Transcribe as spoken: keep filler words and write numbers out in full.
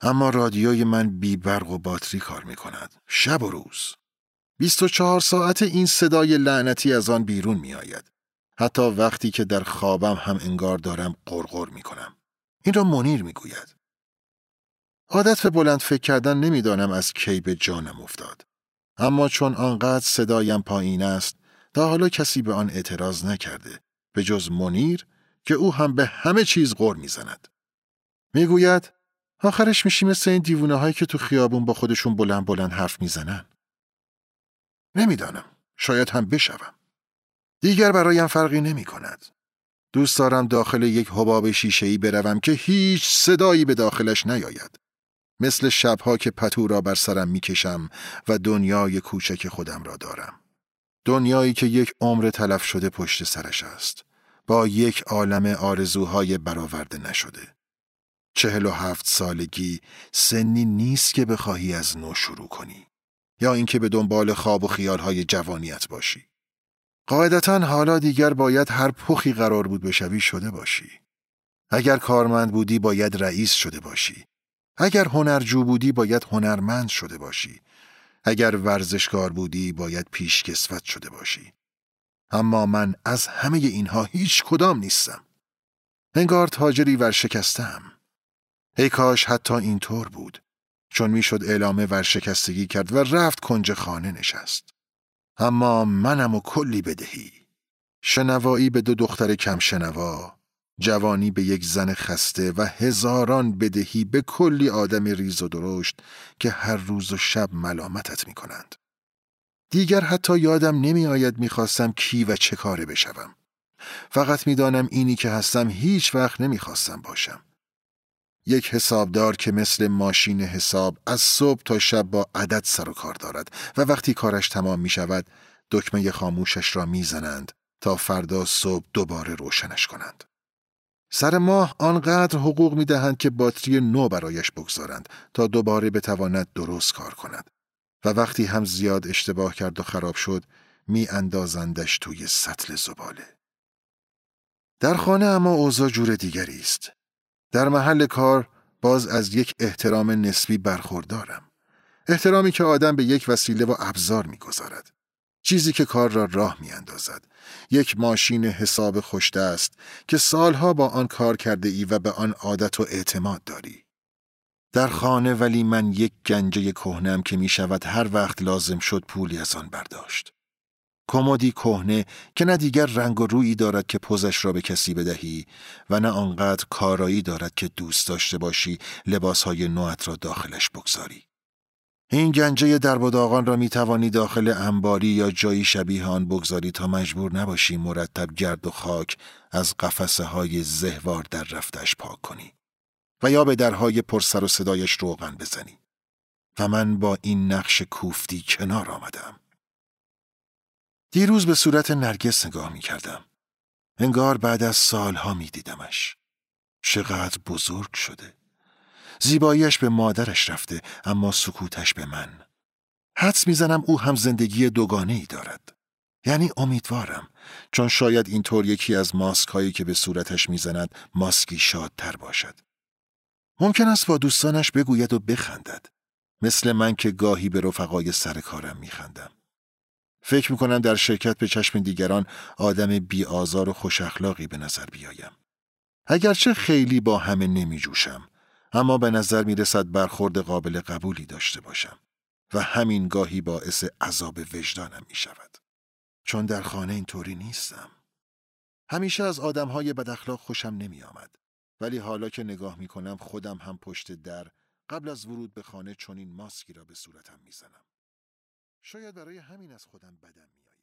اما رادیوی من بی برق و باتری کار می کند. شب و روز. بیست و چهار ساعت این صدای لعنتی از آن بیرون می آید. حتی وقتی که در خوابم هم انگار دارم قرقر می کنم. این را منیر می گوید. عادت به بلند فکر کردن نمیدانم از کی به جانم افتاد. اما چون آنقدر صدایم پایین است، تا حالا کسی به آن اعتراض نکرده، به جز منیر که او هم به همه چیز غر میزند. میگوید آخرش میشی مثل این دیوونه هایی که تو خیابون با خودشون بلند بلند حرف میزنن. نمیدانم، شاید هم بشوم. دیگر برایم فرقی نمی کند. دوست دارم داخل یک حباب شیشه‌ای بروم که هیچ صدایی به داخلش نیاید. مثل شبها که پتو را بر سرم میکشم و دنیای کوچک خودم را دارم. دنیایی که یک عمر تلف شده پشت سرش است. با یک عالم آرزوهای برآورده نشده. چهل و هفت سالگی سنی نیست که بخواهی از نو شروع کنی. یا اینکه به دنبال خواب و خیالهای جوانیت باشی. قاعدتاً حالا دیگر باید هر پخی قرار بود بشوی شده باشی. اگر کارمند بودی باید رئیس شده باشی. اگر هنرجو بودی باید هنرمند شده باشی. اگر ورزشکار بودی باید پیشکسوت شده باشی. اما من از همه اینها هیچ کدام نیستم. انگار تاجری ورشکسته‌ام. ای کاش حتی اینطور بود. چون میشد اعلام ورشکستگی کرد و رفت کنج خانه نشست. اما منم و کلی بدهی. شنوایی به دو دختر کم شنوا، جوانی به یک زن خسته و هزاران بدهی به کلی آدم ریز و درشت که هر روز و شب ملامتت می کنند. دیگر حتی یادم نمی آید می خواستم کی و چه کاره بشوم. فقط می دانم اینی که هستم هیچ وقت نمی خواستم باشم. یک حسابدار که مثل ماشین حساب از صبح تا شب با عدد سر و کار دارد و وقتی کارش تمام می شود دکمه خاموشش را می زنند تا فردا صبح دوباره روشنش کنند. سر ماه آنقدر حقوق می دهند که باتری نو برایش بگذارند تا دوباره بتواند درست کار کند و وقتی هم زیاد اشتباه کرد و خراب شد می اندازندش توی سطل زباله. در خانه اما اوضاع جور دیگری است. در محل کار باز از یک احترام نسبی برخوردارم. احترامی که آدم به یک وسیله و ابزار می گذارد. چیزی که کار را راه می اندازد. یک ماشین حساب خوشدست که سالها با آن کار کرده ای و به آن عادت و اعتماد داری. در خانه ولی من یک گنجه کهنه‌ام که می شود هر وقت لازم شد پولی از آن برداشت. کمدی کهنه که نه دیگر رنگ و رویی دارد که پوزش را به کسی بدهی و نه آنقدر کارایی دارد که دوست داشته باشی لباسهای نوت را داخلش بگذاری. این گنجه درب و داغان را می توانی داخل انباری یا جایی شبیه آن بگذاری تا مجبور نباشی مرتب گرد و خاک از قفسه های زهوار در رفتش پاک کنی و یا به درهای پرسر و صدایش روغن بزنی. و من با این نقش کوفتی کنار آمدم. دیروز به صورت نرگس نگاه می کردم. انگار بعد از سالها می دیدمش. چقدر بزرگ شده. زیباییش به مادرش رفته اما سکوتش به من. حدس میزنم او هم زندگی دوگانه ای دارد. یعنی امیدوارم، چون شاید اینطور یکی از ماسک هایی که به صورتش میزند ماسکی شادتر باشد. ممکن است با دوستانش بگوید و بخندد. مثل من که گاهی به رفقای سر کارم میخندم. فکر میکنم در شرکت به چشم دیگران آدم بی آزار و خوش اخلاقی به نظر بیایم. اگرچه خیلی با همه نمی جوشم، اما به نظر می رسد برخورد قابل قبولی داشته باشم و همین گاهی باعث عذاب وجدانم می شود. چون در خانه اینطوری نیستم. همیشه از آدمهای بد اخلاق خوشم نمی آمد. ولی حالا که نگاه می کنم خودم هم پشت در قبل از ورود به خانه چنین ماسکی را به صورتم می زنم. شاید برای همین از خودم بدم می آید.